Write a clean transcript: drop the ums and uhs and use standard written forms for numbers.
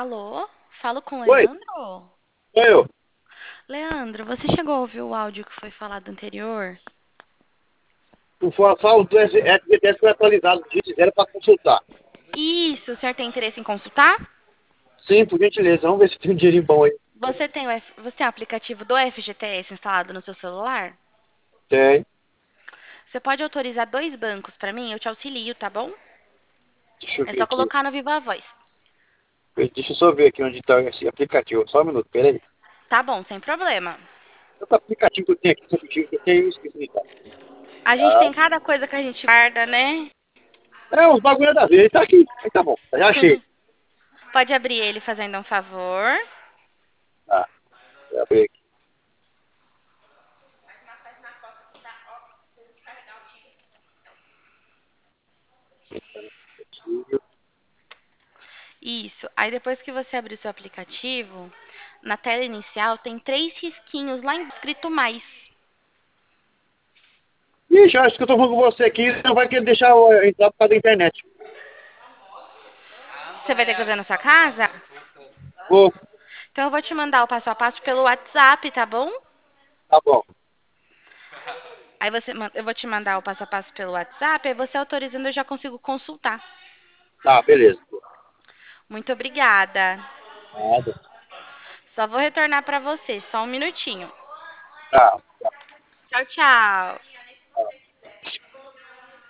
Alô? Falo com o Oi, Leandro? sou eu. Leandro, você chegou a ouvir o áudio que foi falado anterior? Só os dois FGTS foi atualizado, fizeram para consultar. Isso, o senhor tem interesse em consultar? Sim, por gentileza, vamos ver se tem um dinheirinho bom aí. Você tem o aplicativo do FGTS instalado no seu celular? Tem. Você pode autorizar dois bancos para mim? Eu te auxilio, tá bom? Deixa eu É ver só aqui. colocar no Viva Voz. Deixa eu só ver aqui onde está esse aplicativo. Só um minuto, peraí. Tá bom, sem problema. Tanto aplicativo que eu tenho aqui, esse aplicativo que eu tenho, eu esqueci de tal. A gente Ah, tem cada coisa que a gente guarda, né? é, os bagulho da vez, tá aqui. Aí tá bom, já achei. Pode abrir ele fazendo um favor. Ah, já abri aqui. Isso. Aí depois que você abrir o seu aplicativo, na tela inicial tem três risquinhos lá escrito mais. Ixi, acho que eu tô falando com você aqui, não vai querer deixar eu entrar por causa da internet. Você vai ter que fazer na sua casa? Vou, Então eu vou te mandar o passo a passo pelo WhatsApp, tá bom? tá bom. Aí eu vou te mandar o passo a passo pelo WhatsApp, aí você autorizando eu já consigo consultar. Tá, beleza. Muito obrigada. Nada. Só vou retornar para você, só um minutinho. Tá. Tchau, tchau.